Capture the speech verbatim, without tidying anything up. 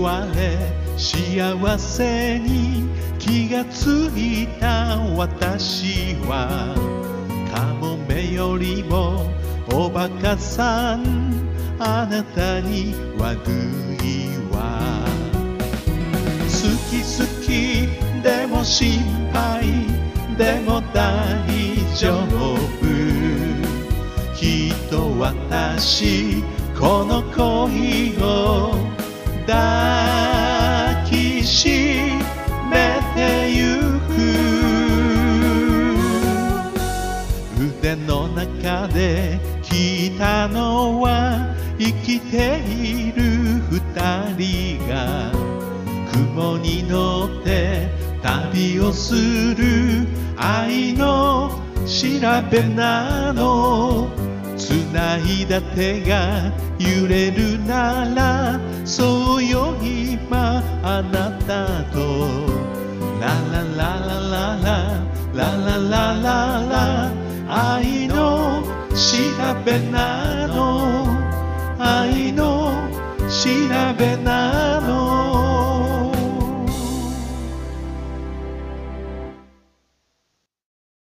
われ幸せに気がついた私はカモメよりもおバカさんあなたに悪いわ好き好きでも心配でも大丈夫きっと私この恋を抱きしめてゆく腕の中で聞いたのは生きている二人が雲に乗って旅をする愛の調べなの繋いだ手が揺れるならそうよ今あなたとラララララララララララ愛の調べなの愛の調べなの